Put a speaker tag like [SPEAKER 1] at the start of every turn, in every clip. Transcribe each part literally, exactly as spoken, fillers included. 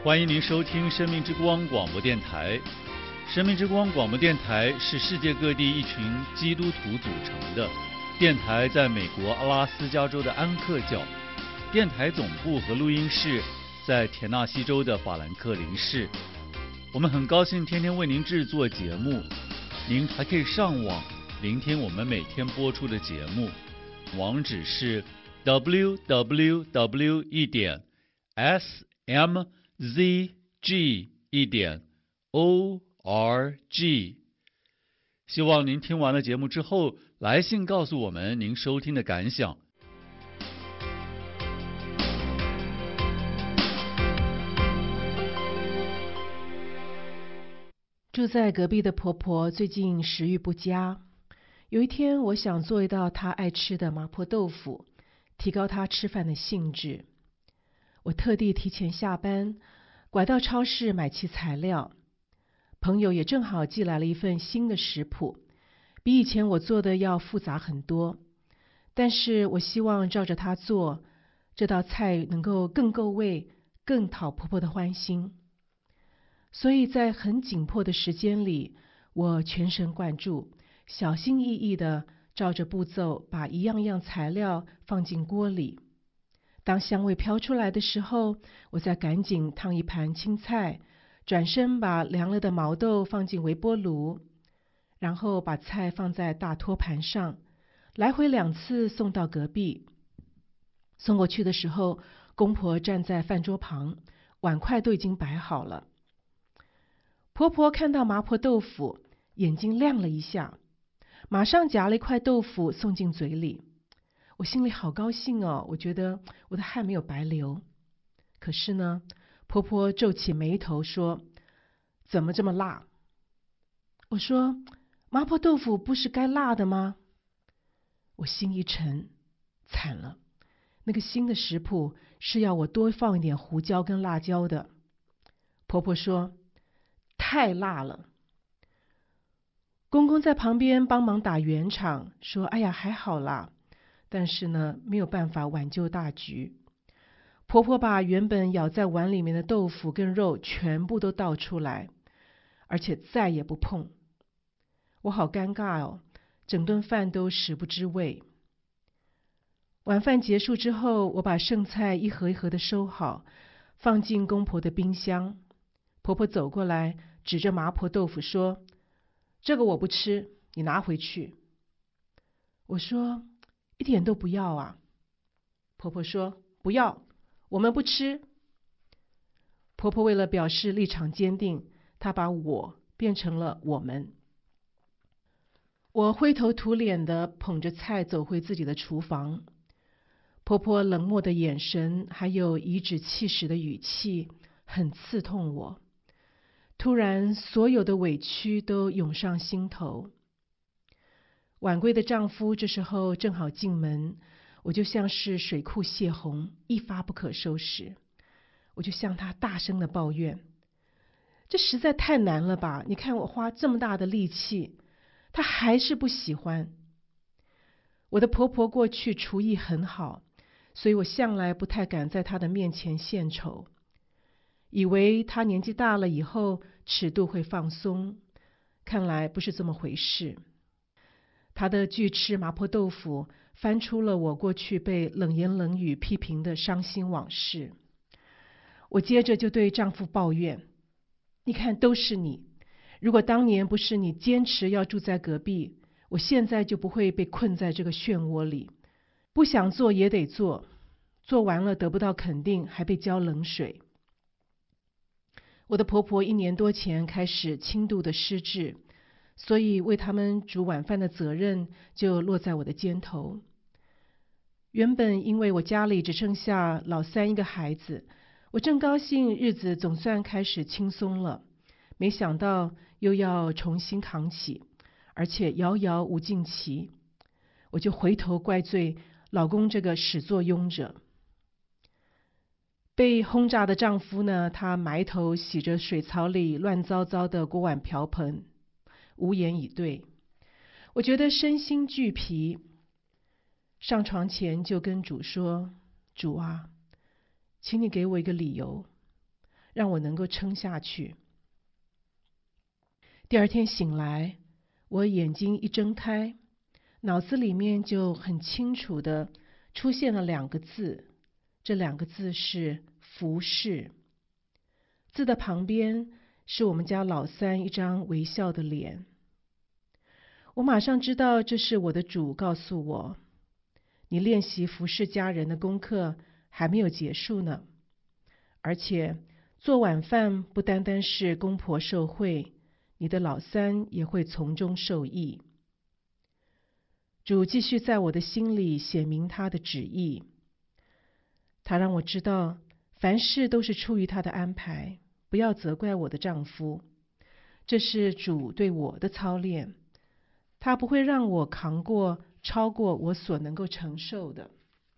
[SPEAKER 1] 欢迎您收听生命之光广播电台。生命之光广播电台是世界各地一群基督徒组成的电台，在美国阿拉斯加州的安克角，电台总部和录音室在田纳西州的法兰克林市。我们很高兴天天为您制作节目，您还可以上网聆听我们每天播出的节目，网址是 double-u double-u double-u 一点 s m z g 一点 o r g。 希望您听完了节目之后来信告诉我们您收听的感想。
[SPEAKER 2] 住在隔壁的婆婆最近食欲不佳，有一天我想做一道她爱吃的麻婆豆腐，提高她吃饭的兴致。我特地提前下班，拐到超市买齐材料。朋友也正好寄来了一份新的食谱，比以前我做的要复杂很多，但是我希望照着它做，这道菜能够更够味，更讨婆婆的欢心。所以在很紧迫的时间里，我全神贯注，小心翼翼地照着步骤把一样样材料放进锅里。当香味飘出来的时候，我再赶紧烫一盘青菜，转身把凉了的毛豆放进微波炉，然后把菜放在大托盘上，来回两次送到隔壁。送过去的时候，公婆站在饭桌旁，碗筷都已经摆好了。婆婆看到麻婆豆腐，眼睛亮了一下，马上夹了一块豆腐送进嘴里。我心里好高兴哦，我觉得我的汗没有白流。可是呢，婆婆皱起眉头说：“怎么这么辣？”我说：“麻婆豆腐不是该辣的吗？”我心一沉，惨了，那个新的食谱是要我多放一点胡椒跟辣椒的。婆婆说：“太辣了。”公公在旁边帮忙打圆场，说：“哎呀，还好啦。”但是呢，没有办法挽救大局。婆婆把原本舀在碗里面的豆腐跟肉全部都倒出来，而且再也不碰。我好尴尬哦，整顿饭都食不知味。晚饭结束之后，我把剩菜一盒一盒的收好，放进公婆的冰箱。婆婆走过来，指着麻婆豆腐说：“这个我不吃，你拿回去。”我说：“一点都不要啊。”婆婆说：“不要，我们不吃。”婆婆为了表示立场坚定，她把我变成了我们。我灰头土脸的捧着菜走回自己的厨房，婆婆冷漠的眼神还有颐指气使的语气很刺痛我。突然所有的委屈都涌上心头。晚归的丈夫这时候正好进门，我就像是水库泄洪，一发不可收拾。我就向他大声的抱怨：“这实在太难了吧，你看我花这么大的力气，他还是不喜欢。”我的婆婆过去厨艺很好，所以我向来不太敢在她的面前献丑，以为她年纪大了以后尺度会放松，看来不是这么回事。她的拒吃麻婆豆腐翻出了我过去被冷言冷语批评的伤心往事。我接着就对丈夫抱怨：“你看，都是你，如果当年不是你坚持要住在隔壁，我现在就不会被困在这个漩涡里。不想做也得做，做完了得不到肯定，还被浇冷水。”我的婆婆一年多前开始轻度的失智，所以为他们煮晚饭的责任就落在我的肩头。原本因为我家里只剩下老三一个孩子，我正高兴日子总算开始轻松了，没想到又要重新扛起，而且遥遥无尽期。我就回头怪罪老公这个始作俑者。被轰炸的丈夫呢，他埋头洗着水槽里乱糟糟的锅碗瓢盆，无言以对。我觉得身心俱疲，上床前就跟主说：“主啊，请你给我一个理由， 让我能够撑下去。第二天醒来，我眼睛一睁开，脑子里面就很清楚的出现了两个字，这两个字是服侍。字的旁边是我们家老三一张微笑的脸。我马上知道这是我的主告诉我，你练习服侍家人的功课还没有结束呢，而且做晚饭不单单是公婆受惠，你的老三也会从中受益。主继续在我的心里显明他的旨意，他让我知道凡事都是出于他的安排，不要责怪我的丈夫，这是主对我的操练，他不会让我扛过超过我所能够承受的。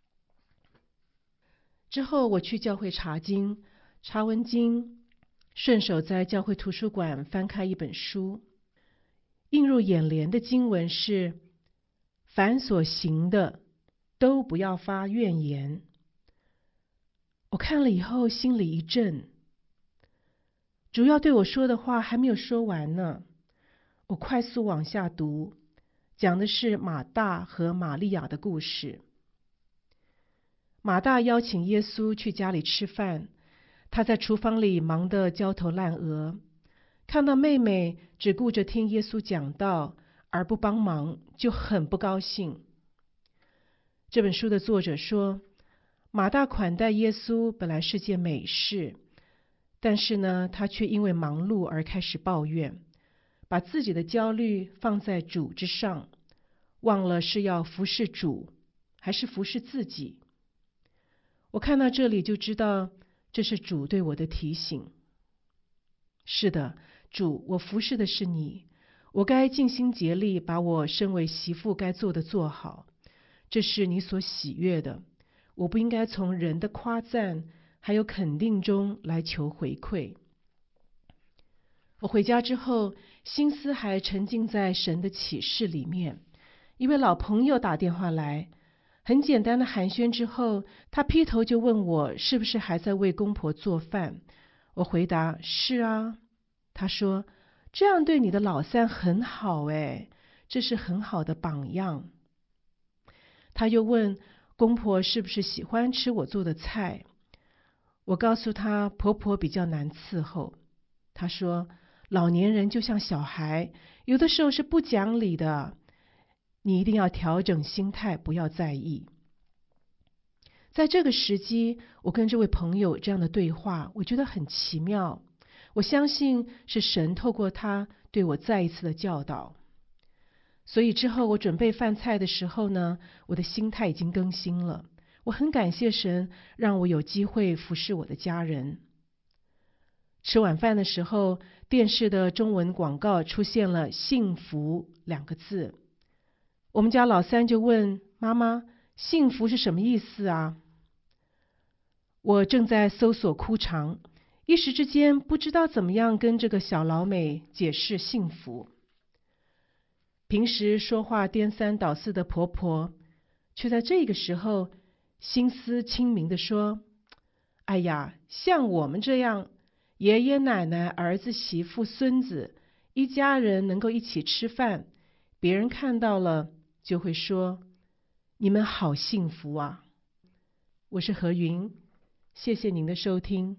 [SPEAKER 2] 之后我去教会查经，查完经，顺手在教会图书馆翻开一本书，映入眼帘的经文是：凡所行的，都不要发怨言。我看了以后心里一震，主要对我说的话还没有说完呢。我快速往下读，讲的是马大和玛利亚的故事。马大邀请耶稣去家里吃饭，他在厨房里忙得焦头烂额，看到妹妹只顾着听耶稣讲道而不帮忙，就很不高兴。这本书的作者说，马大款待耶稣本来是件美事，但是呢，他却因为忙碌而开始抱怨，把自己的焦虑放在主之上，忘了是要服侍主还是服侍自己。我看到这里就知道，这是主对我的提醒。是的，主，我服侍的是你，我该尽心竭力把我身为媳妇该做的做好，这是你所喜悦的。我不应该从人的夸赞还有肯定中来求回馈。我回家之后，心思还沉浸在神的启示里面。一位老朋友打电话来，很简单的寒暄之后，他劈头就问我是不是还在为公婆做饭。我回答是啊。他说，这样对你的老三很好诶，这是很好的榜样。他又问公婆是不是喜欢吃我做的菜。我告诉他婆婆比较难伺候。他说，老年人就像小孩，有的时候是不讲理的，你一定要调整心态，不要在意。在这个时机，我跟这位朋友这样的对话，我觉得很奇妙。我相信是神透过他对我再一次的教导。所以之后我准备饭菜的时候呢，我的心态已经更新了。我很感谢神让我有机会服侍我的家人。吃晚饭的时候，电视的中文广告出现了幸福两个字。我们家老三就问妈妈，幸福是什么意思啊？我正在搜索枯肠，一时之间不知道怎么样跟这个小老美解释幸福。平时说话颠三倒四的婆婆，却在这个时候心思清明地说，哎呀，像我们这样爷爷奶奶儿子媳妇孙子一家人能够一起吃饭，别人看到了就会说，你们好幸福啊。我是何云，谢谢您的收听。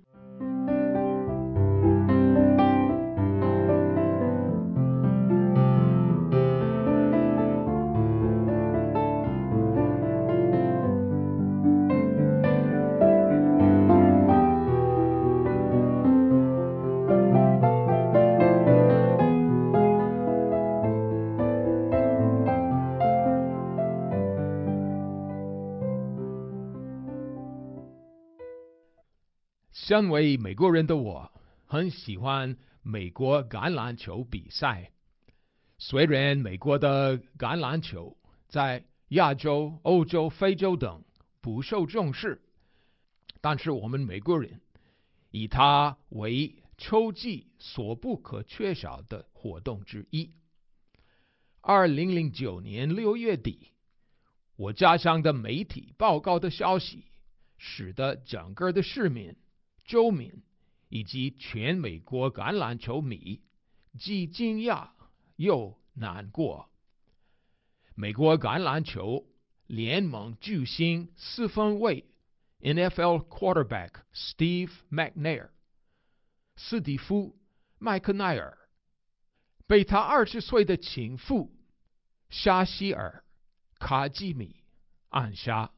[SPEAKER 3] 身为美国人的我，很喜欢美国橄榄球比赛。虽然美国的橄榄球在亚洲、欧洲、非洲等不受重视，但是我们美国人以它为秋季所不可缺少的活动之一。二零零九年六月底，我家乡的媒体报告的消息，使得整个的市民、州民以及全美国橄榄球迷既惊讶又难过。美国橄榄球联盟巨星四分卫 N F L quarterback Steve McNair 斯蒂夫·麦克奈尔被他二十岁的情妇沙希尔·卡基米暗杀。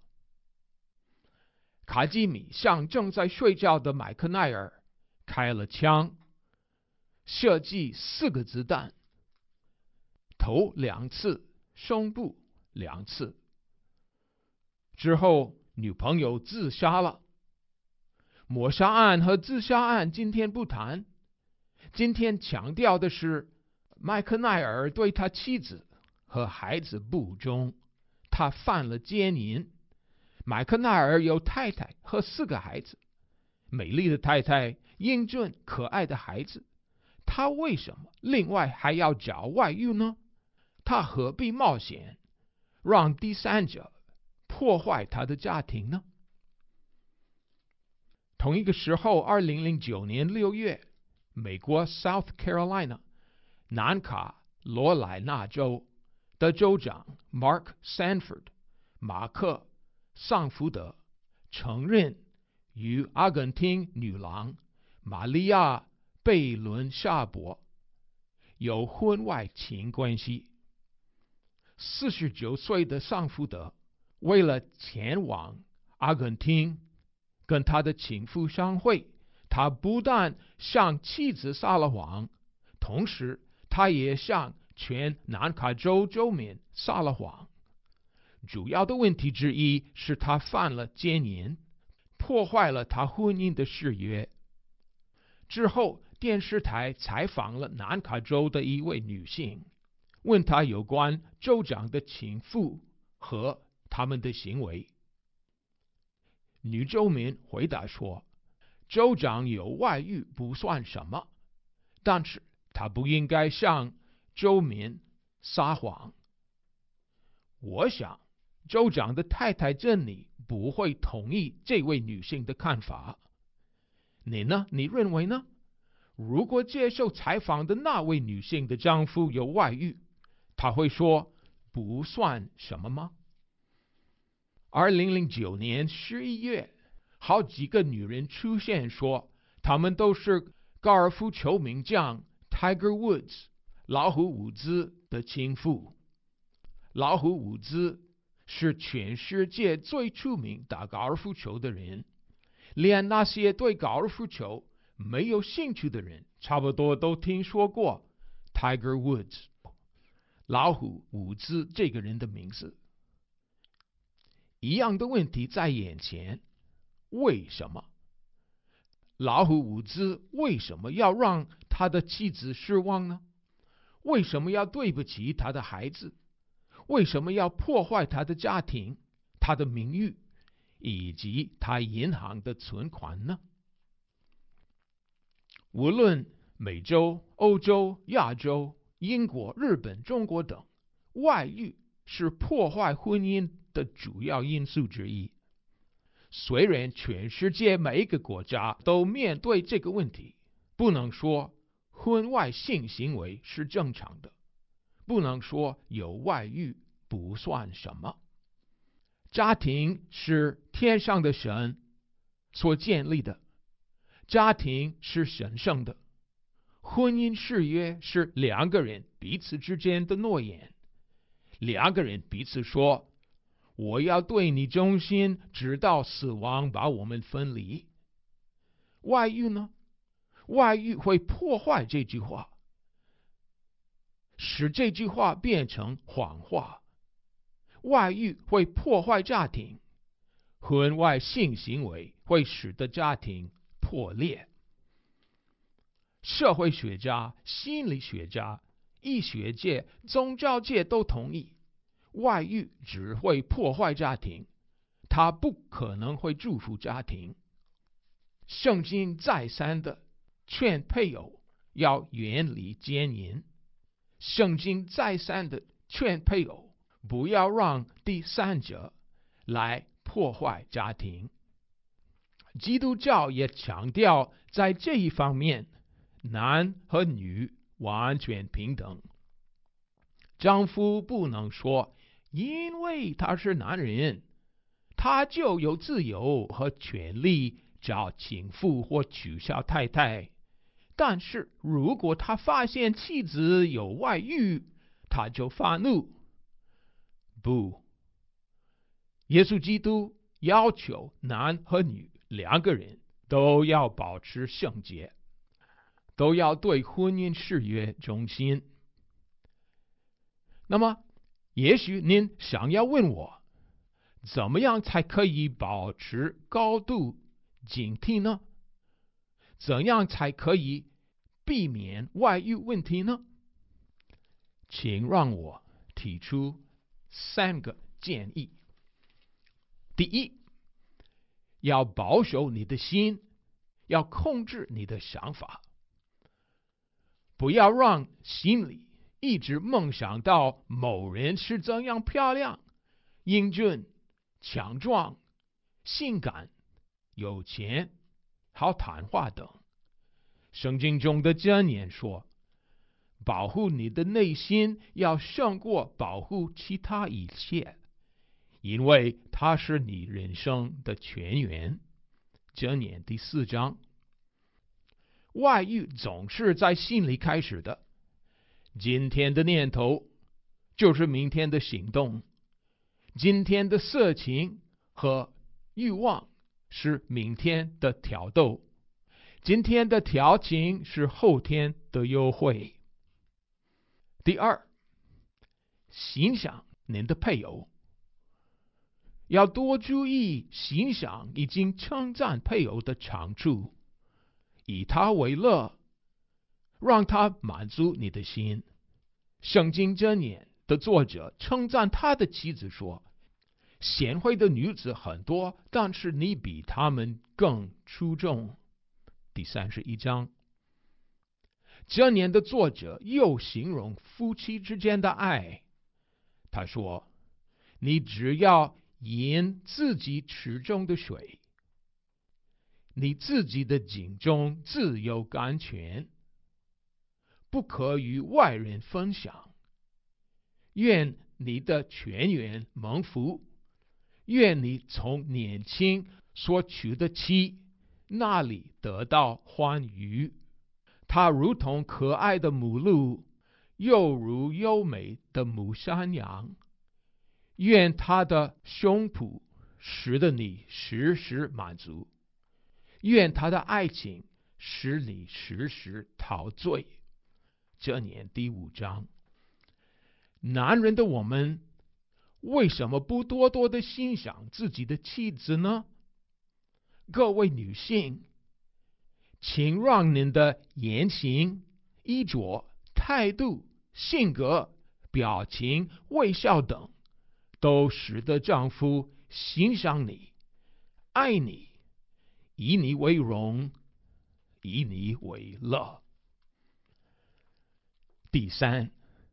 [SPEAKER 3] 卡基米向正在睡觉的麦克奈尔开了枪，射击四个子弹，头两次，胸部两次。之后，女朋友自杀了。谋杀案和自杀案今天不谈，今天强调的是麦克奈尔对他妻子和孩子不忠，他犯了奸淫。麦克奈尔有太太和四个孩子，美丽的太太，英俊可爱的孩子，他为什么另外还要找外遇呢？他何必冒险让第三者破坏他的家庭呢？同一个时候，二零零九年六月，美国 South Carolina 南卡罗来纳州的州长 Mark Sanford 马克桑福德承认与阿根廷女郎玛利亚贝伦夏博有婚外情关系。四十九岁的桑福德为了前往阿根廷跟他的情妇相会，他不但向妻子撒了谎，同时他也向全南卡州州民撒了谎。主要的问题之一是他犯了奸淫，破坏了他婚姻的誓约。之后，电视台采访了南卡州的一位女性，问她有关州长的情妇和他们的行为。女州民回答说，州长有外遇不算什么，但是他不应该向州民撒谎。我想州长的太太珍妮不会同意这位女性的看法。你呢？你认为呢？如果接受采访的那位女性的丈夫有外遇，她会说不算什么吗？二零零九年十一月，好几个女人出现说，她们都是高尔夫球名将 Tiger Woods 老虎伍兹的情妇。老虎伍兹是全世界最出名打高尔夫球的人，连那些对高尔夫球没有兴趣的人差不多都听说过 Tiger Woods 老虎伍兹这个人的名字。一样的问题在眼前，为什么老虎伍兹为什么要让他的妻子失望呢？为什么要对不起他的孩子？为什么要破坏他的家庭、他的名誉以及他银行的存款呢？无论美洲、欧洲、亚洲、英国、日本、中国等，外遇是破坏婚姻的主要因素之一。虽然全世界每一个国家都面对这个问题，不能说婚外性行为是正常的，不能说有外遇不算什么。家庭是天上的神所建立的，家庭是神圣的，婚姻誓约是两个人彼此之间的诺言，两个人彼此说，我要对你忠心，直到死亡把我们分离。外遇呢？外遇会破坏这句话，使这句话变成谎话。外遇会破坏家庭，婚外性行为会使得家庭破裂。社会学家、心理学家、医学界、宗教界都同意，外遇只会破坏家庭，它不可能会祝福家庭。圣经再三的劝配偶要远离奸淫，圣经再三的劝配偶不要让第三者来破坏家庭。 基督教也强调在这一方面，男和女完全平等。丈夫不能说，因为他是男人，他就有自由和权利找情妇或取笑太太。但是如果他发现妻子有外遇，他就发怒。不，耶稣基督要求男和女两个人都要保持圣洁，都要对婚姻誓约忠心。那么，也许您想要问我，怎么样才可以保持高度警惕呢？怎样才可以避免外遇问题呢？请让我提出三个建议。第一，要保守你的心，要控制你的想法，不要让心里一直梦想到某人是怎样漂亮、英俊、强壮、性感、有钱、好谈话等。圣经中的箴言说，保护你的内心要胜过保护其他一切，因为它是你人生的泉源。箴言第四章。外遇总是在心里开始的，今天的念头就是明天的行动，今天的色情和欲望是明天的挑逗，今天的调情是后天的优惠。第二，欣赏您的配偶，要多注意欣赏以及称赞配偶的长处，以他为乐，让他满足你的心。圣经箴言的作者称赞他的妻子说，贤惠的女子很多，但是你比她们更出众。第三十一章。箴言的作者又形容夫妻之间的爱，他说，你只要饮自己池中的水，你自己的井中自有甘泉，不可与外人分享。愿你的泉源蒙福，愿你从年轻所娶的妻那里得到欢愉。它如同可爱的母鹿，又如优美的母山羊。愿他的胸脯使得你时时满足，愿他的爱情使你时时陶醉。这年第五章。男人的我们为什么不多多的欣赏自己的妻子呢？各位女性，请让您的言行、衣着、态度、性格、表情、微笑等，都使得丈夫欣赏你、爱你，以你为荣，以你为乐。第三，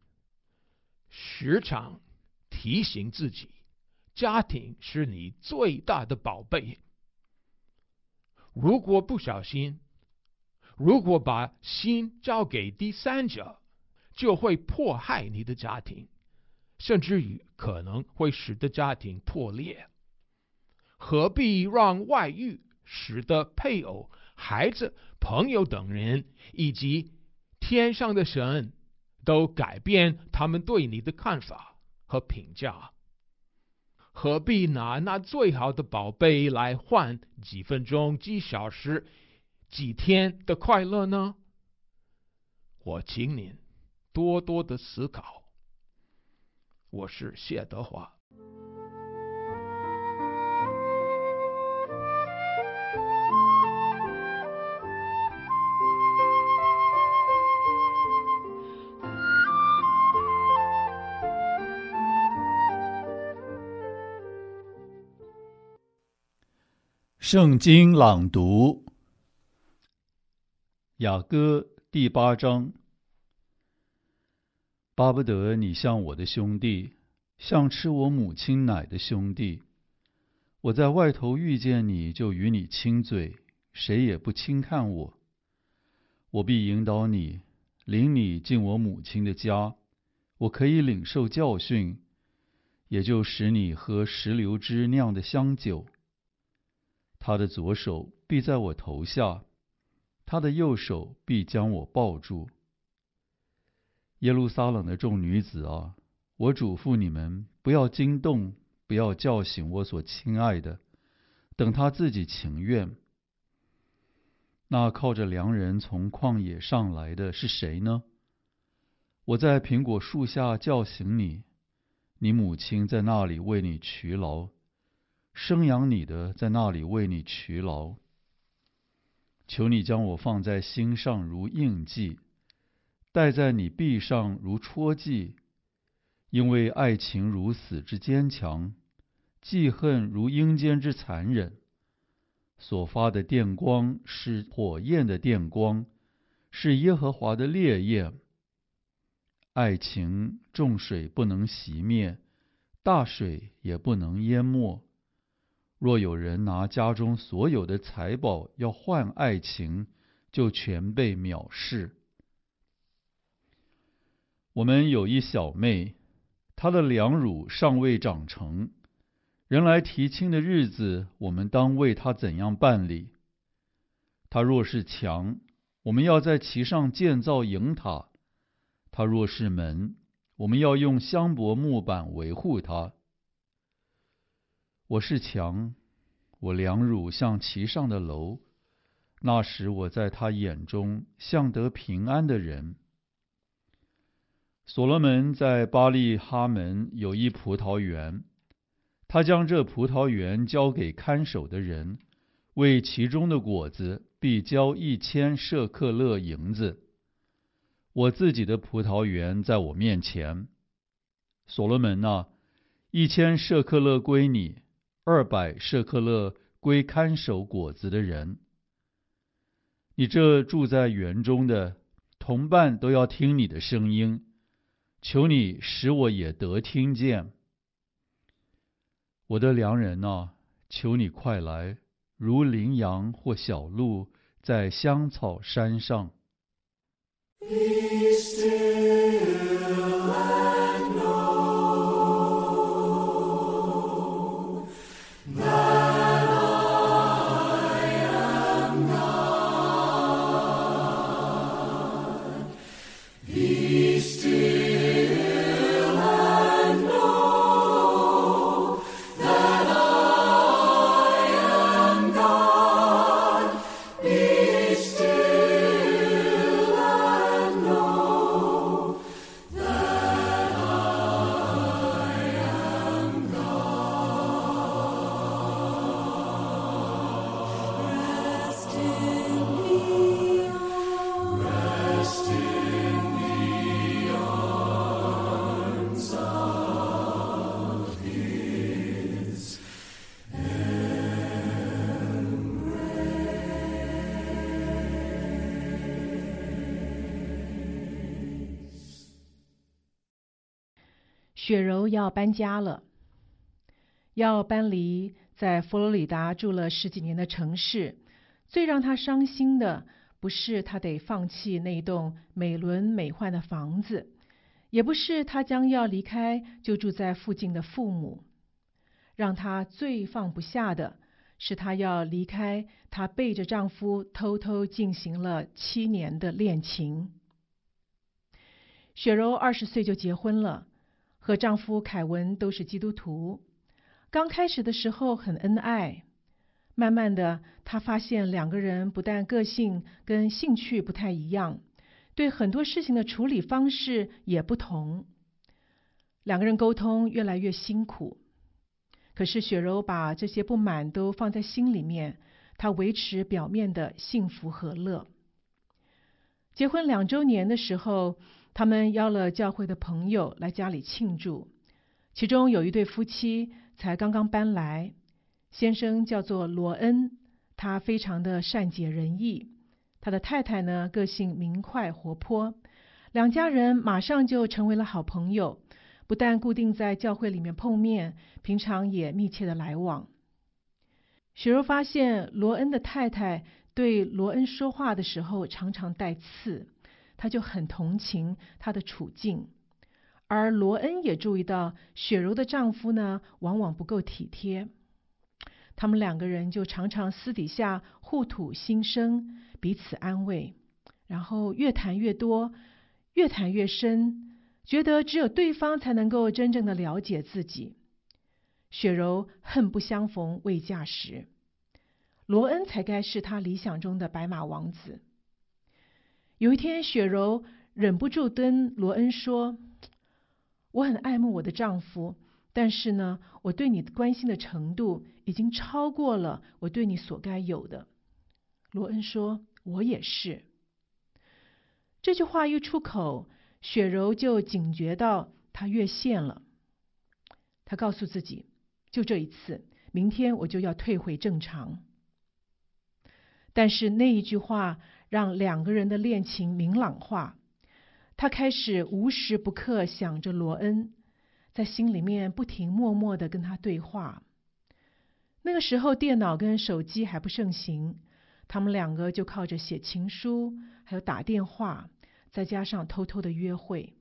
[SPEAKER 3] 时常提醒自己，家庭是你最大的宝贝。如果不小心，如果把心交给第三者，就会迫害你的家庭，甚至于可能会使得家庭破裂。何必让外遇使得配偶、孩子、朋友等人以及天上的神都改变他们对你的看法和评价？何必拿那最好的宝贝来换几分钟、几小时、几天的快乐呢？我请您多多的思考。我是谢德华。
[SPEAKER 1] 圣经朗读，雅歌第八章。巴不得你像我的兄弟，像吃我母亲奶的兄弟。 我在外头遇见你，就与你亲嘴，谁也不轻看我。我必引导你，领你进我母亲的家，我可以领受教训，也就使你喝石榴汁酿的香酒。他的左手必在我头下，他的右手必将我抱住。耶路撒冷的众女子啊，我嘱咐你们，不要惊动，不要叫醒我所亲爱的，等他自己情愿。那靠着良人从旷野上来的是谁呢？我在苹果树下叫醒你，你母亲在那里为你劬劳，生养你的在那里为你劬劳。求你将我放在心上如印记，戴在你臂上如戳记，因为爱情如死之坚强，记恨如阴间之残忍。所发的电光是火焰的电光，是耶和华的烈焰。爱情众水不能熄灭，大水也不能淹没。若有人拿家中所有的财宝要换爱情，就全被藐视。我们有一小妹，她的两乳尚未长成，人来提亲的日子，我们当为她怎样办理？她若是墙，我们要在其上建造营塔；她若是门，我们要用香柏木板维护她。我是墙，我两乳像其上的楼，那时我在他眼中像得平安的人。所罗门在巴利哈门有一葡萄园，他将这葡萄园交给看守的人，为其中的果子必交一千舍客勒银子。我自己的葡萄园在我面前，所罗门啊，一千舍客勒归你，二百舍客勒归看守果子的人。你这住在园中的同伴都要听你的声音，求你使我也得听见。我的良人啊，求你快来，如羚羊或小鹿在香草山上。Be still and know that I am God. Be still and know that I am God. Be still and know that I am God. Rest in the rest in the arms of His embrace.
[SPEAKER 2] 雪柔要搬家了，要搬离在佛罗里达住了十几年的城市。最让他伤心的，不是他得放弃那栋美轮美奂的房子，也不是他将要离开就住在附近的父母。让他最放不下的，是他要离开她背着丈夫偷偷进行了七年的恋情。雪柔二十岁就结婚了，和丈夫凯文都是基督徒。刚开始的时候很恩爱，慢慢的，她发现两个人不但个性跟兴趣不太一样，对很多事情的处理方式也不同。两个人沟通越来越辛苦。可是雪柔把这些不满都放在心里面，她维持表面的幸福和乐。结婚两周年的时候，他们邀了教会的朋友来家里庆祝，其中有一对夫妻才刚刚搬来，先生叫做罗恩，他非常的善解人意，他的太太呢个性明快活泼，两家人马上就成为了好朋友，不但固定在教会里面碰面，平常也密切的来往。 雪柔发现罗恩的太太对罗恩说话的时候常常带刺，她就很同情他的处境。而罗恩也注意到雪柔的丈夫呢，往往不够体贴。他们两个人就常常私底下互吐心声，彼此安慰，然后越谈越多，越谈越深，觉得只有对方才能够真正的了解自己。雪柔恨不相逢未嫁时，罗恩才该是她理想中的白马王子。有一天，雪柔忍不住跟罗恩说：“我很爱慕我的丈夫，但是呢，我对你关心的程度已经超过了我对你所该有的。”罗恩说：“我也是。”这句话一出口，雪柔就警觉到她越线了。她告诉自己，就这一次，明天我就要退回正常。但是那一句话让两个人的恋情明朗化，她开始无时不刻想着罗恩，在心里面不停默默地跟他对话。那个时候电脑跟手机还不盛行，他们两个就靠着写情书，还有打电话，再加上偷偷的约会。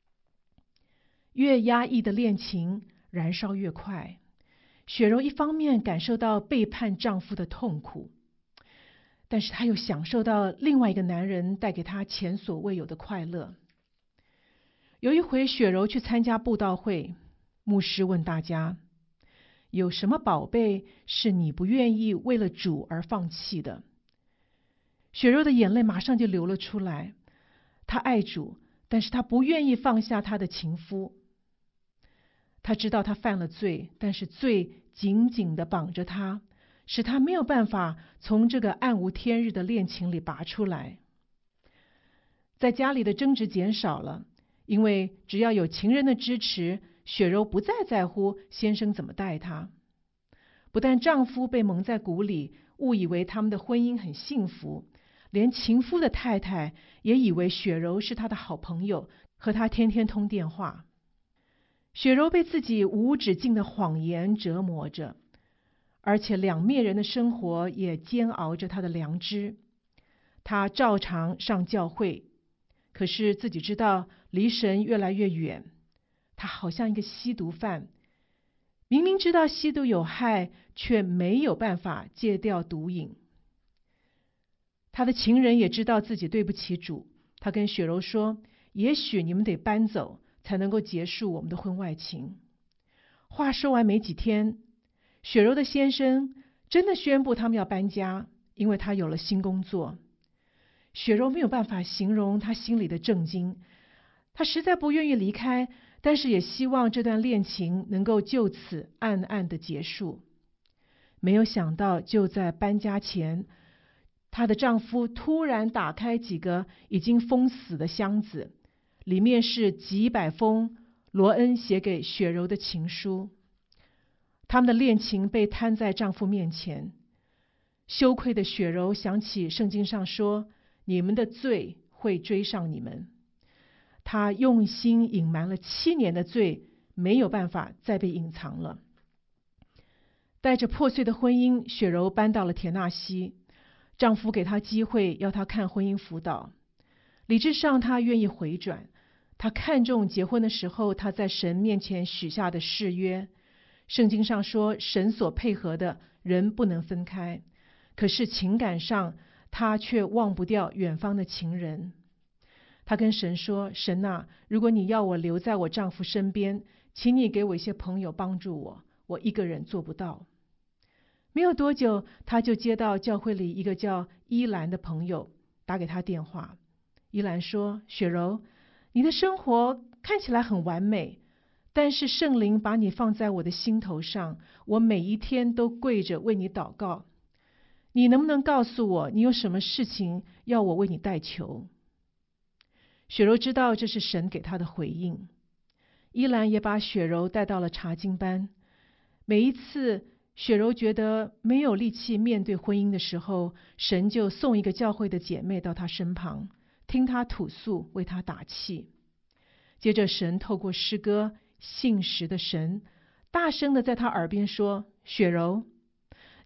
[SPEAKER 2] 越压抑的恋情燃烧越快，雪柔一方面感受到背叛丈夫的痛苦，但是她又享受到另外一个男人带给她前所未有的快乐。有一回，雪柔去参加布道会，牧师问大家：“有什么宝贝是你不愿意为了主而放弃的？”雪柔的眼泪马上就流了出来。她爱主，但是她不愿意放下她的情夫。她知道她犯了罪，但是罪紧紧地绑着她，使她没有办法从这个暗无天日的恋情里拔出来。在家里的争执减少了，因为只要有情人的支持，雪柔不再在乎先生怎么待她。不但丈夫被蒙在鼓里，误以为他们的婚姻很幸福，连情夫的太太也以为雪柔是他的好朋友，和他天天通电话。雪柔被自己无止境的谎言折磨着，而且两面人的生活也煎熬着她的良知。她照常上教会，可是自己知道离神越来越远。她好像一个吸毒犯，明明知道吸毒有害，却没有办法戒掉毒瘾。她的情人也知道自己对不起主，他跟雪柔说：“也许你们得搬走，才能够结束我们的婚外情。”话说完没几天，雪柔的先生真的宣布他们要搬家，因为他有了新工作。雪柔没有办法形容她心里的震惊，她实在不愿意离开，但是也希望这段恋情能够就此暗暗的结束。没有想到，就在搬家前，她的丈夫突然打开几个已经封死的箱子，里面是几百封罗恩写给雪柔的情书。他们的恋情被摊在丈夫面前，羞愧的雪柔想起圣经上说：“你们的罪会追上你们。”她用心隐瞒了七年的罪，没有办法再被隐藏了。带着破碎的婚姻，雪柔搬到了田纳西。丈夫给她机会，要她看婚姻辅导。理智上，她愿意回转。她看重结婚的时候，她在神面前许下的誓约。圣经上说，神所配合的人不能分开。可是情感上，她却忘不掉远方的情人。她跟神说：“神啊，如果你要我留在我丈夫身边，请你给我一些朋友帮助我，我一个人做不到。”没有多久，她就接到教会里一个叫伊兰的朋友打给她电话。伊兰说：“雪柔，你的生活看起来很完美，但是圣灵把你放在我的心头上，我每一天都跪着为你祷告。你能不能告诉我，你有什么事情要我为你代求？”雪柔知道这是神给她的回应。伊兰也把雪柔带到了查经班。每一次雪柔觉得没有力气面对婚姻的时候，神就送一个教会的姐妹到她身旁，听她吐诉，为她打气。接着神透过诗歌，信实的神大声的在她耳边说：“雪柔，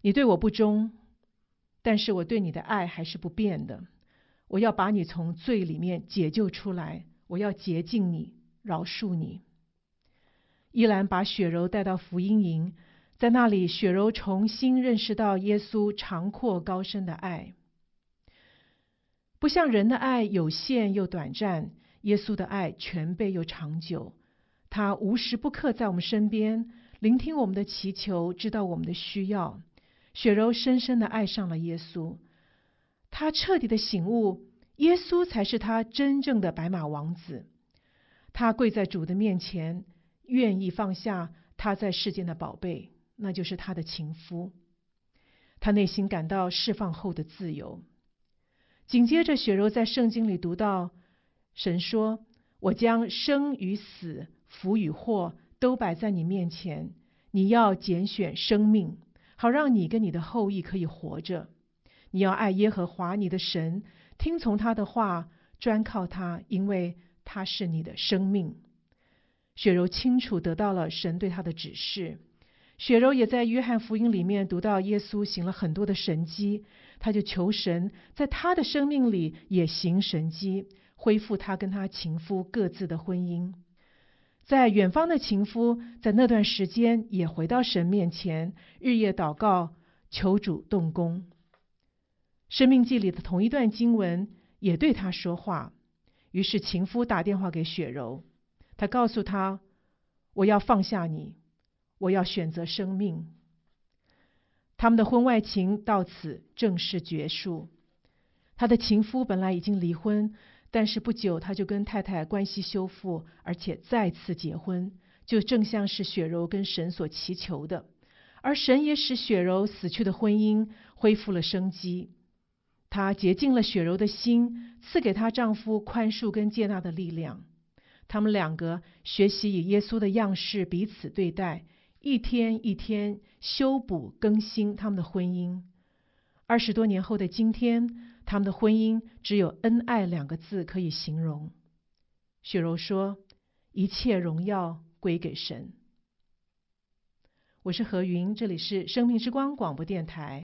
[SPEAKER 2] 你对我不忠，但是我对你的爱还是不变的。我要把你从罪里面解救出来，我要洁净你，饶恕你。”依兰把雪柔带到福音营，在那里，雪柔重新认识到耶稣长阔高深的爱。不像人的爱有限又短暂，耶稣的爱全备又长久。他无时不刻在我们身边，聆听我们的祈求，知道我们的需要。雪柔深深地爱上了耶稣，他彻底的醒悟，耶稣才是他真正的白马王子。他跪在主的面前，愿意放下他在世间的宝贝，那就是他的情夫。他内心感到释放后的自由。紧接着，雪柔在圣经里读到，神说：“我将生与死、福与祸都摆在你面前，你要拣选生命，好让你跟你的后裔可以活着。你要爱耶和华你的神，听从他的话，专靠他，因为他是你的生命。”雪柔清楚得到了神对他的指示。雪柔也在约翰福音里面读到耶稣行了很多的神迹，他就求神在他的生命里也行神迹，恢复他跟他情夫各自的婚姻。在远方的情夫在那段时间也回到神面前，日夜祷告，求主动工。生命记里的同一段经文也对他说话，于是情夫打电话给雪柔，他告诉他：“我要放下你，我要选择生命。”他们的婚外情到此正式结束。他的情夫本来已经离婚，但是不久他就跟太太关系修复，而且再次结婚，就正像是雪柔跟神所祈求的。而神也使雪柔死去的婚姻恢复了生机。他洁净了雪柔的心，赐给她丈夫宽恕跟接纳的力量。他们两个学习以耶稣的样式彼此对待，一天一天修补更新他们的婚姻。二十多年后的今天，他们的婚姻只有恩爱两个字可以形容。雪柔说：“一切荣耀归给神。”我是何云，这里是生命之光广播电台。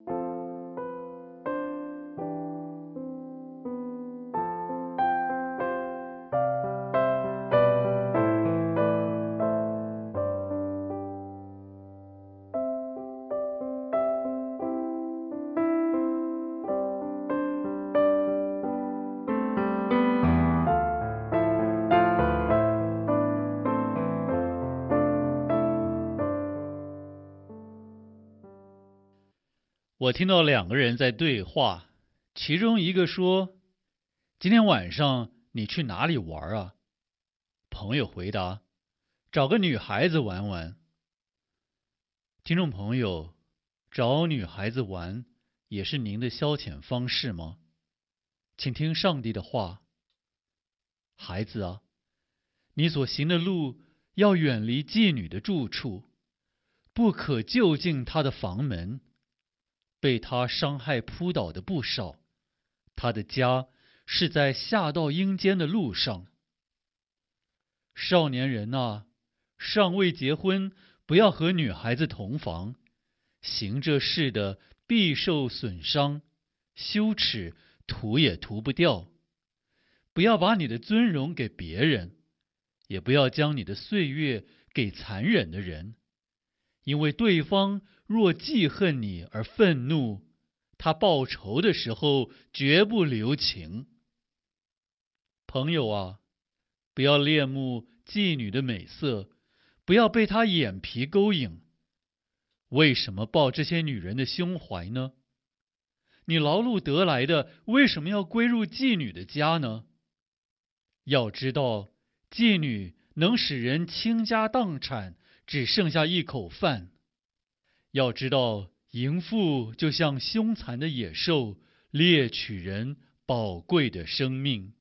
[SPEAKER 1] 我听到两个人在对话，其中一个说：“今天晚上你去哪里玩啊？”朋友回答：“找个女孩子玩玩。”听众朋友，找女孩子玩也是您的消遣方式吗？请听上帝的话：“孩子啊，你所行的路要远离妓女的住处，不可就近她的房门。被他伤害扑倒的不少，他的家是在下到阴间的路上。少年人啊，尚未结婚，不要和女孩子同房，行这事的必受损伤，羞耻涂也涂不掉。不要把你的尊荣给别人，也不要将你的岁月给残忍的人，因为对方若记恨你而愤怒，他报仇的时候绝不留情。朋友啊，不要恋慕妓女的美色，不要被她眼皮勾引。为什么抱这些女人的胸怀呢？你劳碌得来的，为什么要归入妓女的家呢？要知道，妓女能使人倾家荡产，只剩下一口饭。要知道，淫妇就像凶残的野兽，猎取人宝贵的生命。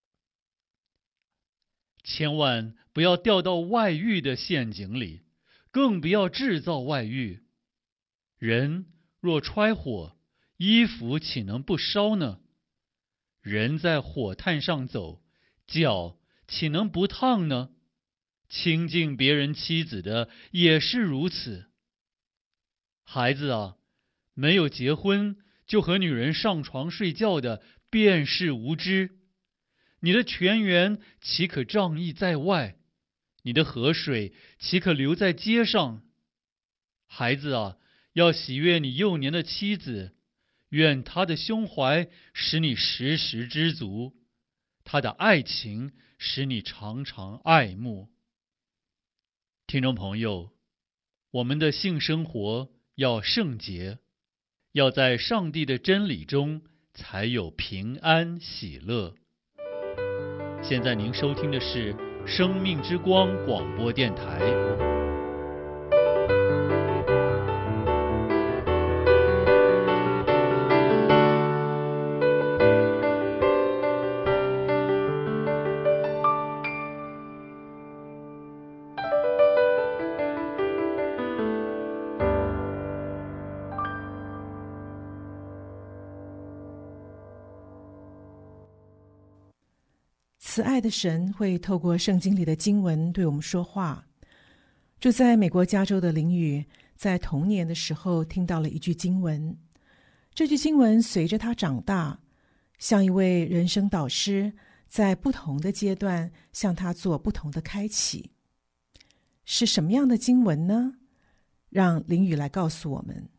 [SPEAKER 1] 千万不要掉到外遇的陷阱里，更不要制造外遇。人若揣火，衣服岂能不烧呢？人在火炭上走，脚岂能不烫呢？亲近别人妻子的也是如此。孩子啊， 没有结婚就和女人上床睡觉的便是无知。你的泉源岂可仗义在外？你的河水岂可流在街上？孩子啊，要喜悦你幼年的妻子，愿她的胸怀使你时时知足，她的爱情使你常常爱慕。听众朋友，我们的性生活要圣洁，要在上帝的真理中才有平安喜乐。现在您收听的是生命之光广播电台。
[SPEAKER 2] 慈爱的神会透过圣经里的经文对我们说话。住在美国加州的林宇，在童年的时候听到了一句经文，这句经文随着他长大，像一位人生导师，在不同的阶段向他做不同的开启。是什么样的经文呢？让林宇来告诉我们。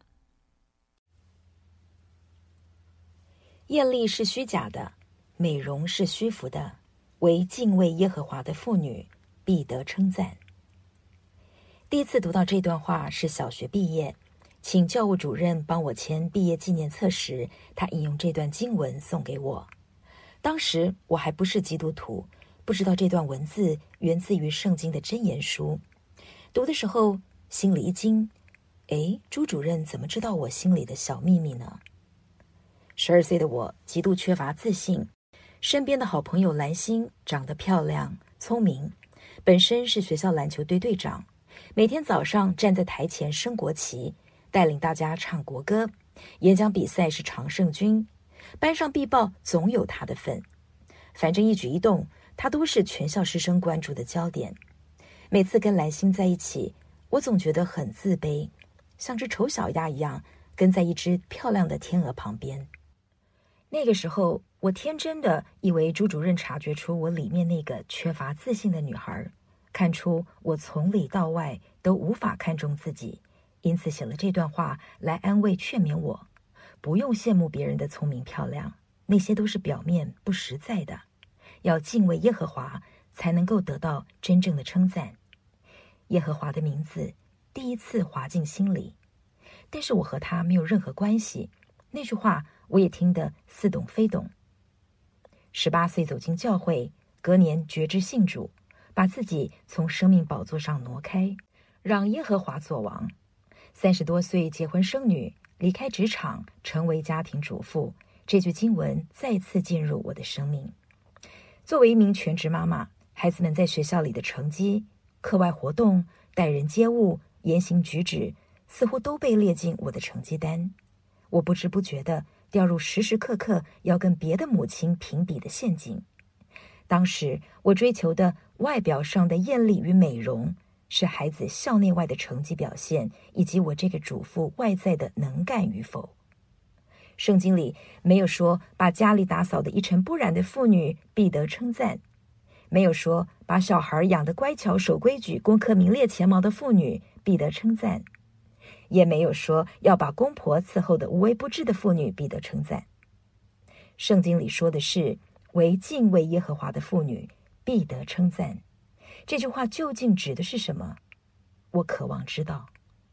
[SPEAKER 4] 艳丽是虚假的，美容是虚浮的，唯敬畏耶和华的妇女必得称赞。第一次读到这段话是小学毕业，请教务主任帮我签毕业纪念册时，他引用这段经文送给我。当时我还不是基督徒，不知道这段文字源自于圣经的箴言书。读的时候心里一惊，诶，朱主任怎么知道我心里的小秘密呢？十二岁的我极度缺乏自信，身边的好朋友兰心长得漂亮聪明，本身是学校篮球队队长，每天早上站在台前升国旗，带领大家唱国歌，演讲比赛是常胜军，班上必报总有他的份。反正一举一动他都是全校师生关注的焦点。每次跟兰心在一起，我总觉得很自卑，像只丑小鸭一样跟在一只漂亮的天鹅旁边。那个时候我天真的以为朱主任察觉出我里面那个缺乏自信的女孩，看出我从里到外都无法看重自己，因此写了这段话来安慰劝勉我，不用羡慕别人的聪明漂亮，那些都是表面不实在的，要敬畏耶和华才能够得到真正的称赞。耶和华的名字第一次滑进心里，但是我和他没有任何关系，那句话我也听得似懂非懂。十八岁走进教会，隔年决志信主，把自己从生命宝座上挪开，让耶和华作王。三十多岁结婚生女，离开职场，成为家庭主妇。这句经文再次进入我的生命。作为一名全职妈妈，孩子们在学校里的成绩、课外活动、待人接物、言行举止，似乎都被列进我的成绩单。我不知不觉地掉入时时刻刻要跟别的母亲评比的陷阱。当时我追求的外表上的艳丽与美容，是孩子校内外的成绩表现，以及我这个主妇外在的能干与否。圣经里没有说把家里打扫得一尘不染的妇女必得称赞，没有说把小孩养得乖巧守规矩功课名列前茅的妇女必得称赞，也没有说要把公婆伺候的无微不至的妇女必得称赞。圣经里说的是唯敬畏耶和华的妇女必得称赞。这句话究竟指的是什么？我渴望知道。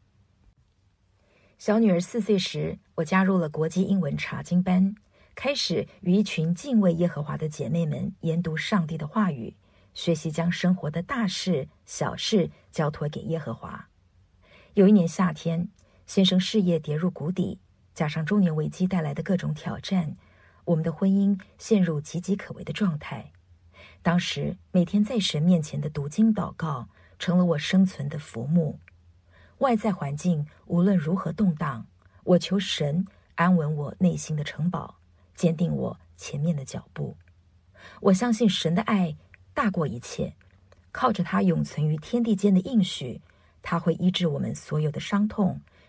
[SPEAKER 4] 小女儿四岁时，我加入了国际英文查经班，开始与一群敬畏耶和华的姐妹们研读上帝的话语，学习将生活的大事小事交托给耶和华。有一年夏天，先生事业跌入谷底，加上中年危机带来的各种挑战，我们的婚姻陷入岌岌可危的状态。当时每天在神面前的读经祷告成了我生存的浮木。外在环境无论如何动荡，我求神安稳我内心的城堡，坚定我前面的脚步。我相信神的爱大过一切，靠着他永存于天地间的应许，他会医治我们所有的伤痛，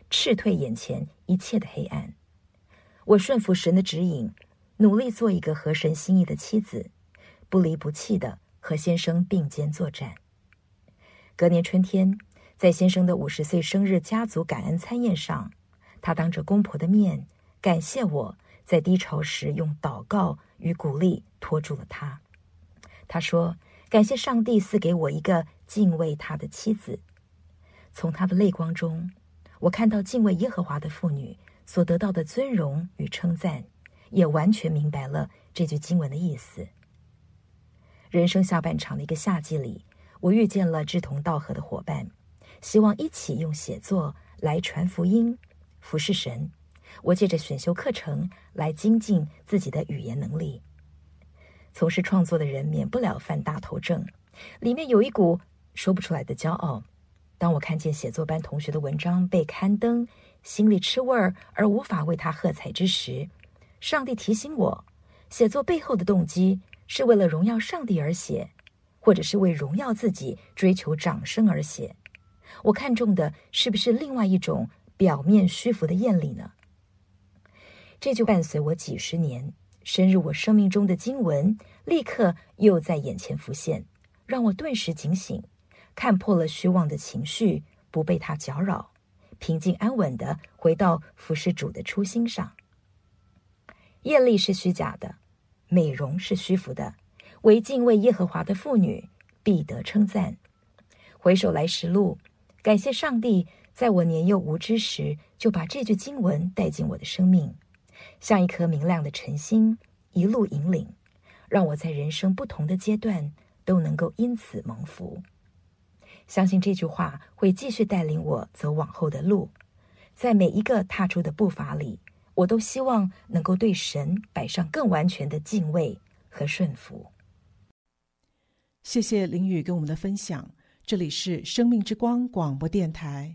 [SPEAKER 4] 斥退眼前一切的黑暗。我顺服神的指引，努力做一个合神心意的妻子，不离不弃的和先生并肩作战。隔年春天，在先生的五十岁生日家族感恩餐宴上，他当着公婆的面感谢我在低潮时用祷告与鼓励拖住了他。他说，感谢上帝赐给我一个敬畏他的妻子。从他的泪光中，我看到敬畏耶和华的妇女所得到的尊荣与称赞，也完全明白了这句经文的意思。人生下半场的一个夏季里，我遇见了志同道合的伙伴，希望一起用写作来传福音、服侍神。我借着选修课程来精进自己的语言能力。从事创作的人免不了犯大头症，里面有一股说不出来的骄傲。当我看见写作班同学的文章被刊登，心里吃味儿而无法为他喝彩之时，上帝提醒我，写作背后的动机是为了荣耀上帝而写，或者是为荣耀自己追求掌声而写。我看重的是不是另外一种表面虚浮的艳丽呢？这就伴随我几十年，深入我生命中的经文立刻又在眼前浮现，让我顿时警醒，看破了虚妄的情绪，不被它搅扰，平静安稳地回到服侍主的初心上。艳丽是虚假的，美容是虚浮的，唯敬畏耶和华的妇女必得称赞。回首来时路，感谢上帝在我年幼无知时就把这句经文带进我的生命，像一颗明亮的晨星，一路引领，让我在人生不同的阶段都能够因此蒙福。相信这句话会继续带领我走往后的路，在每一个踏出的步伐里，我都希望能够对神摆上更完全的敬畏和顺服。
[SPEAKER 2] 谢谢林宇跟我们的分享，这里是生命之光广播电台。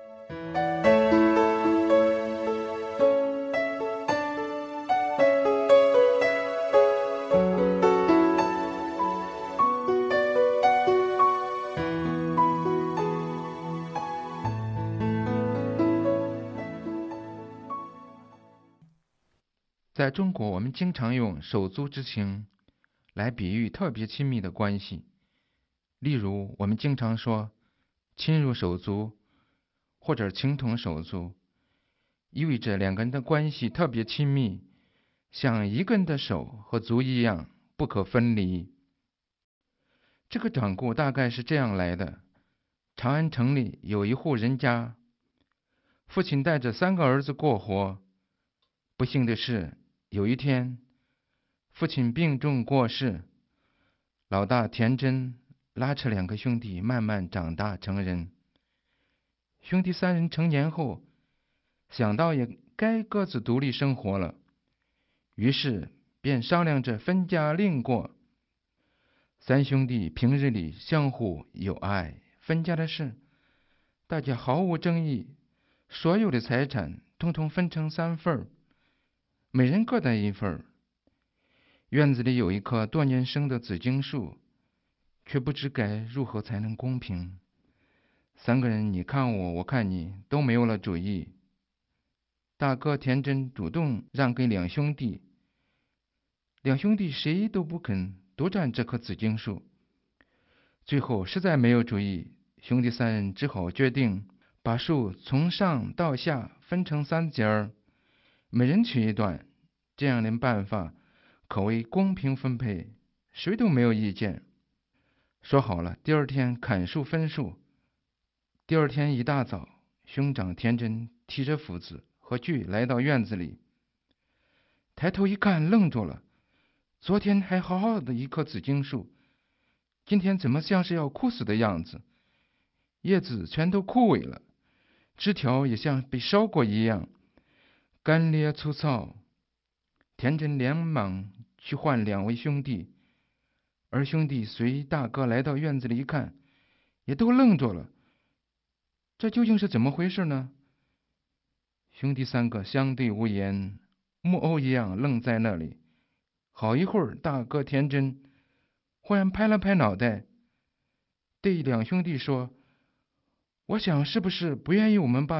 [SPEAKER 5] 在中国，我们经常用手足之情来比喻特别亲密的关系。例如，我们经常说亲如手足或者情同手足，意味着两个人的关系特别亲密，像一个人的手和足一样不可分离。这个典故大概是这样来的：长安城里有一户人家，父亲带着三个儿子过活。不幸的是，有一天父亲病重过世，老大田真拉扯两个兄弟慢慢长大成人。兄弟三人成年后，想到也该各自独立生活了，于是便商量着分家另过。三兄弟平日里相互友爱，分家的事大家毫无争议，所有的财产统统分成三份，每人各带一份。院子里有一棵多年生的紫荆树，却不知该如何才能公平。三个人你看我我看你，都没有了主意。大哥田真主动让给两兄弟，两兄弟谁都不肯独占这棵紫荆树。最后实在没有主意，兄弟三人只好决定把树从上到下分成三节儿，每人取一段。这样的办法可谓公平分配，谁都没有意见。说好了，第二天砍树分树。第二天一大早，兄长田真提着斧子和锯来到院子里，抬头一看，愣住了。昨天还好好的一棵紫荆树，今天怎么像是要枯死的样子？叶子全都枯萎了，枝条也像被烧过一样，干裂粗糙。田真连忙去唤两位兄弟，二兄弟随大哥来到院子里一看，也都愣住了。这究竟是怎么回事呢？兄弟三个相对无言，木偶一样愣在那里。好一会儿，大哥田真忽然拍了拍脑袋，对两兄弟说：“我想是不是不愿意我们把它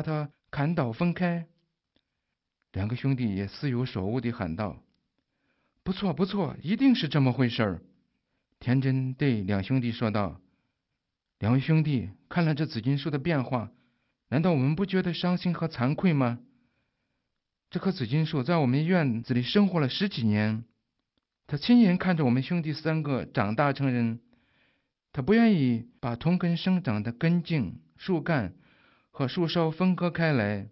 [SPEAKER 5] 砍倒分开。两个兄弟也似有所悟地喊道：不错不错，一定是这么回事儿。田真对两兄弟说道：两位兄弟，看了这紫金树的变化，难道我们不觉得伤心和惭愧吗？这棵紫金树在我们院子里生活了十几年，他亲眼看着我们兄弟三个长大成人，他不愿意把同根生长的根茎、树干和树梢分割开来，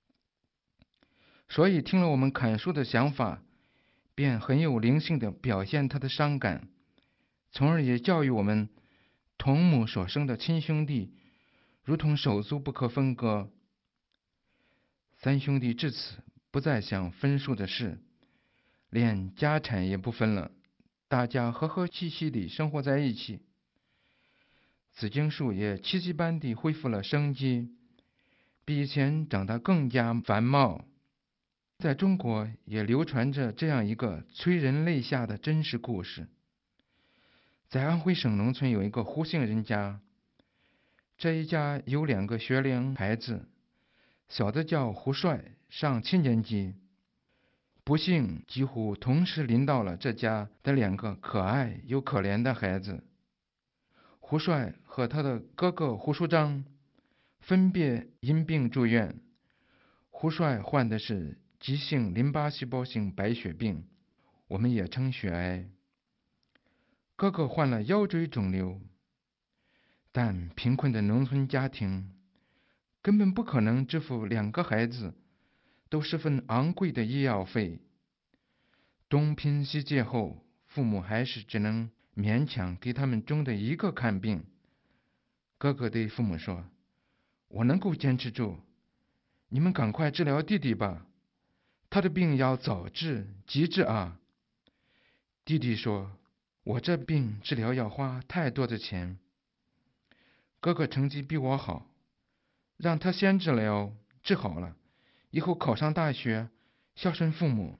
[SPEAKER 5] 所以听了我们砍树的想法，便很有灵性地表现他的伤感，从而也教育我们同母所生的亲兄弟如同手足不可分割。三兄弟至此不再想分树的事，连家产也不分了，大家和和气气地生活在一起。紫荆树也奇迹般地恢复了生机，比以前长得更加繁茂。在中国也流传着这样一个催人泪下的真实故事。在安徽省农村有一个胡姓人家，这一家有两个学龄孩子，小的叫胡帅，上七年级。不幸几乎同时临到了这家的两个可爱又可怜的孩子。胡帅和他的哥哥胡书章分别因病住院。胡帅患的是急性淋巴细胞性白血病，我们也称血癌。哥哥患了腰椎肿瘤，但贫困的农村家庭根本不可能支付两个孩子都十分昂贵的医药费。东拼西借后，父母还是只能勉强给他们中的一个看病。哥哥对父母说：我能够坚持住，你们赶快治疗弟弟吧，他的病要早治急治啊。弟弟说：我这病治疗要花太多的钱，哥哥成绩比我好，让他先治疗，治好了以后考上大学，孝顺父母。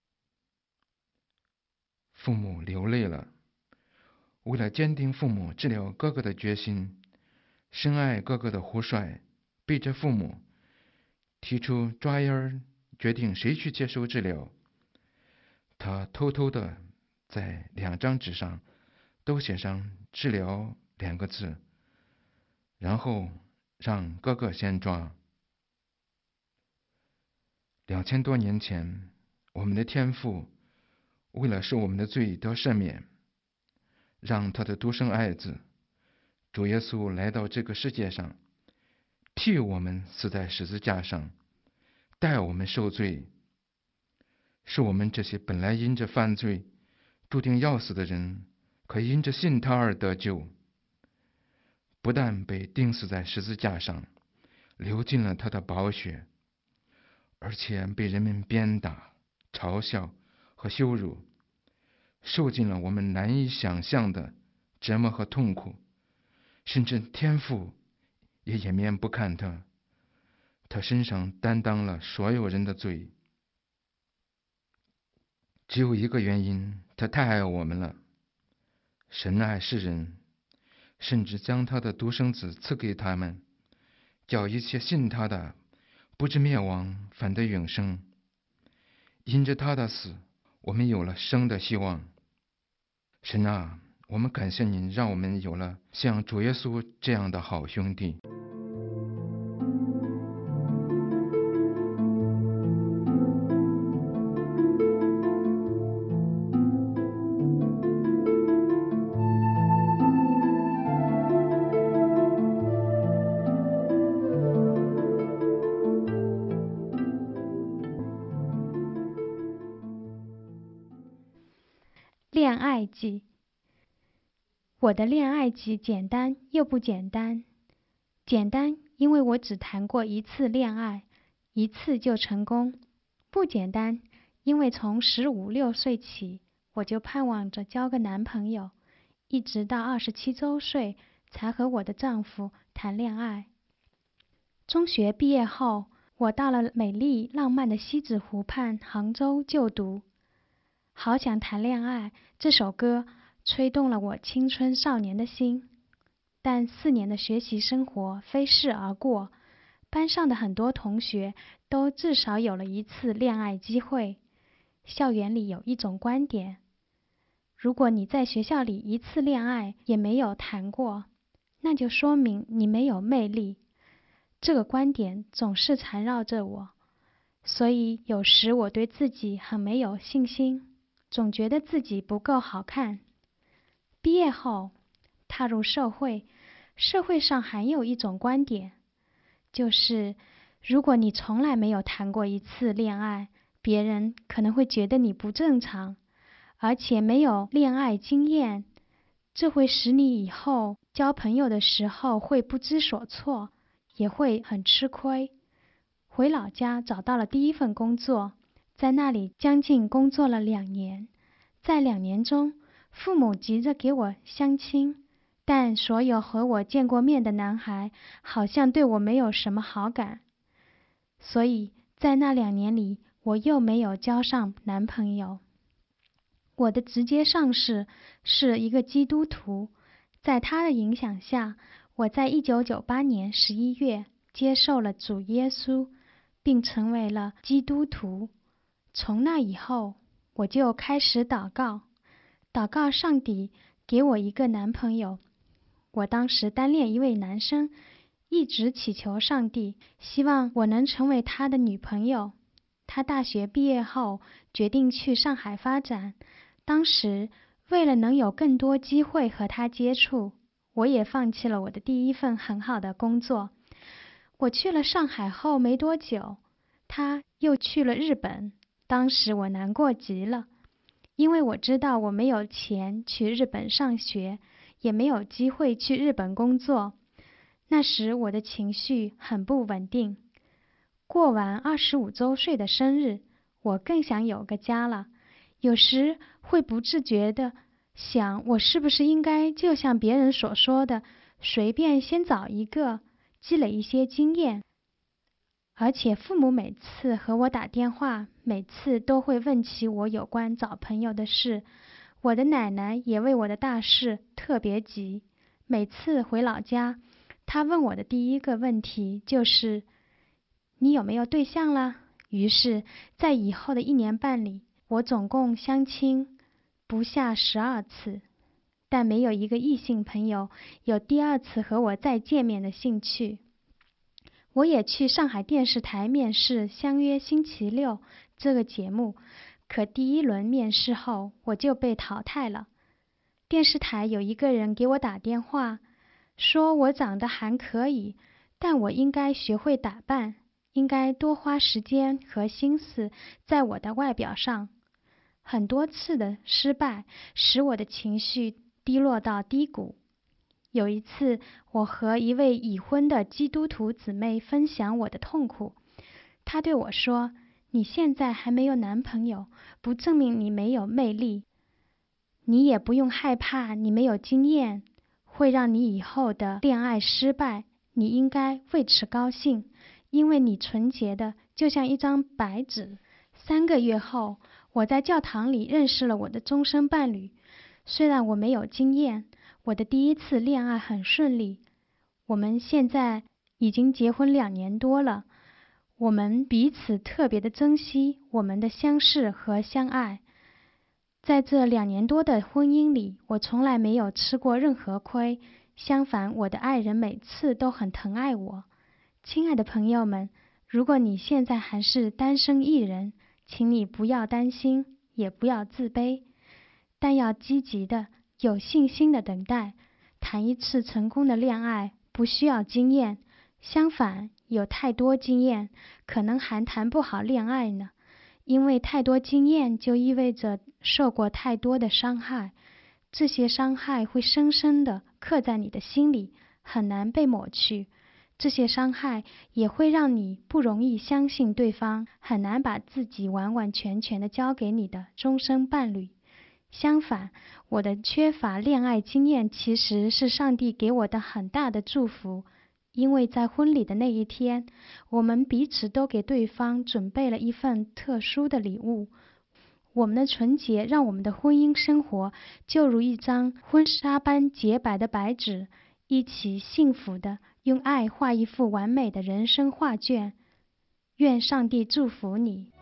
[SPEAKER 5] 父母流泪了。为了坚定父母治疗哥哥的决心，深爱哥哥的胡帅背着父母提出抓烟儿决定谁去接受治疗。他偷偷的在两张纸上都写上治疗两个字，然后让哥哥先抓。两千多年前，我们的天父为了使我们的罪得赦免，让他的独生爱子主耶稣来到这个世界上，替我们死在十字架上，代我们受罪，使我们这些本来因着犯罪注定要死的人，可因着信他而得救。不但被钉死在十字架上，流尽了他的宝血，而且被人们鞭打、嘲笑和羞辱，受尽了我们难以想象的折磨和痛苦，甚至天父也掩面不看他，他身上担当了所有人的罪。只有一个原因，他太爱我们了。神爱世人，甚至将他的独生子赐给他们，叫一切信他的不至灭亡，反得永生。因着他的死，我们有了生的希望。神啊，我们感谢您，让我们有了像主耶稣这样的好兄弟。
[SPEAKER 6] 恋爱记。我的恋爱记简单又不简单。简单，因为我只谈过一次恋爱，一次就成功。不简单，因为从十五六岁起，我就盼望着交个男朋友，一直到二十七周岁才和我的丈夫谈恋爱。中学毕业后，我到了美丽浪漫的西子湖畔杭州就读。好想谈恋爱这首歌吹动了我青春少年的心，但四年的学习生活飞逝而过， 班上的很多同学都至少有了一次恋爱机会。校园里有一种观点，如果你在学校里一次恋爱也没有谈过，那就说明你没有魅力。这个观点总是缠绕着我，所以有时我对自己很没有信心，总觉得自己不够好看。毕业后，踏入社会，社会上还有一种观点，就是如果你从来没有谈过一次恋爱，别人可能会觉得你不正常，而且没有恋爱经验，这会使你以后交朋友的时候会不知所措，也会很吃亏。回老家找到了第一份工作，在那里将近工作了两年。在两年中，父母急着给我相亲，但所有和我见过面的男孩好像对我没有什么好感，所以在那两年里，我又没有交上男朋友。我的直接上司是一个基督徒，在他的影响下，我在一九九八年十一月接受了主耶稣，并成为了基督徒。从那以后，我就开始祷告，祷告上帝给我一个男朋友。我当时单恋一位男生，一直祈求上帝，希望我能成为他的女朋友。他大学毕业后决定去上海发展，当时为了能有更多机会和他接触，我也放弃了我的第一份很好的工作。我去了上海后没多久，他又去了日本。当时我难过极了，因为我知道我没有钱去日本上学，也没有机会去日本工作。那时我的情绪很不稳定。过完二十五周岁的生日，我更想有个家了。有时会不自觉地想，我是不是应该就像别人所说的，随便先找一个，积累一些经验。而且父母每次和我打电话，每次都会问起我有关找朋友的事。我的奶奶也为我的大事特别急，每次回老家，她问我的第一个问题就是你有没有对象啦？于是在以后的一年半里，我总共相亲不下十二次，但没有一个异性朋友有第二次和我再见面的兴趣。我也去上海电视台面试《相约星期六》这个节目，可第一轮面试后我就被淘汰了。电视台有一个人给我打电话，说我长得还可以，但我应该学会打扮，应该多花时间和心思在我的外表上。很多次的失败使我的情绪低落到低谷。有一次，我和一位已婚的基督徒姊妹分享我的痛苦，她对我说，你现在还没有男朋友，不证明你没有魅力，你也不用害怕你没有经验，会让你以后的恋爱失败，你应该为此高兴，因为你纯洁的就像一张白纸。三个月后，我在教堂里认识了我的终身伴侣，虽然我没有经验，我的第一次恋爱很顺利，我们现在已经结婚两年多了，我们彼此特别的珍惜我们的相识和相爱。在这两年多的婚姻里，我从来没有吃过任何亏，相反，我的爱人每次都很疼爱我。亲爱的朋友们，如果你现在还是单身一人，请你不要担心，也不要自卑，但要积极的有信心的等待。谈一次成功的恋爱不需要经验，相反，有太多经验可能还谈不好恋爱呢。因为太多经验就意味着受过太多的伤害，这些伤害会深深地刻在你的心里，很难被抹去。这些伤害也会让你不容易相信对方，很难把自己完完全全地交给你的终身伴侣。相反，我的缺乏恋爱经验其实是上帝给我的很大的祝福，因为在婚礼的那一天，我们彼此都给对方准备了一份特殊的礼物。我们的纯洁让我们的婚姻生活就如一张婚纱般洁白的白纸，一起幸福地用爱画一幅完美的人生画卷。愿上帝祝福你。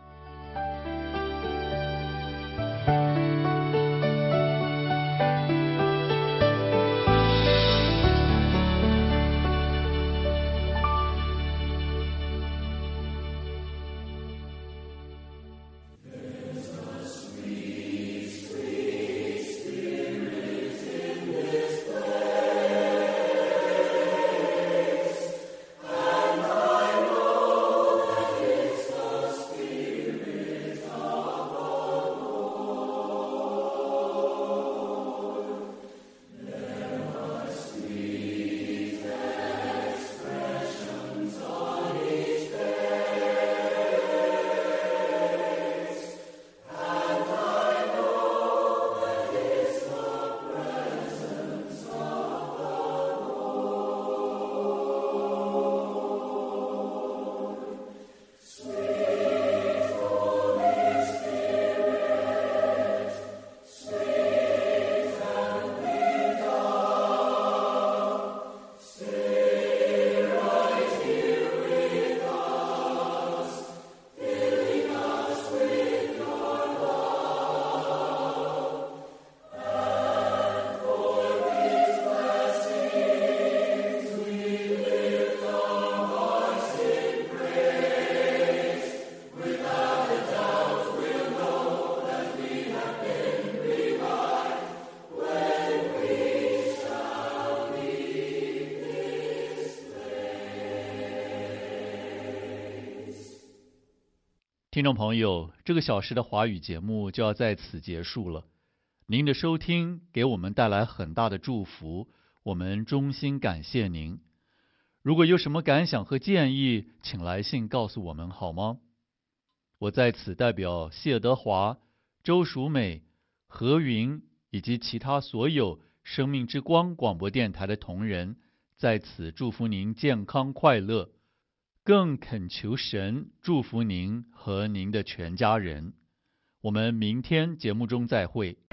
[SPEAKER 1] 听众朋友，这个小时的华语节目就要在此结束了。您的收听给我们带来很大的祝福，我们衷心感谢您。如果有什么感想和建议，请来信告诉我们好吗？我在此代表谢德华、周淑美、何云以及其他所有生命之光广播电台的同仁，在此祝福您健康快乐，更恳求神祝福您和您的全家人。我们明天节目中再会。